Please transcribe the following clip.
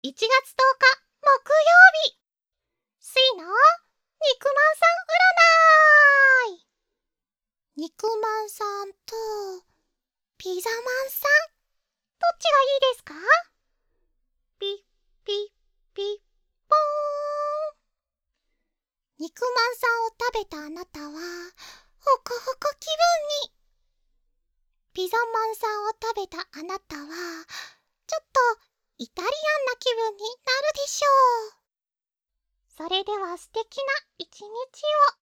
1月10日木曜日、スイの肉まんさん占い。肉まんさんとピザまんさん、どっちがいいですか？ピッピッピッポーン。肉まんさんを食べたあなたはホクホク気分に。ピザまんさんを食べたあなたはちょっとイタリアンな気分になるでしょう。それでは素敵な一日を。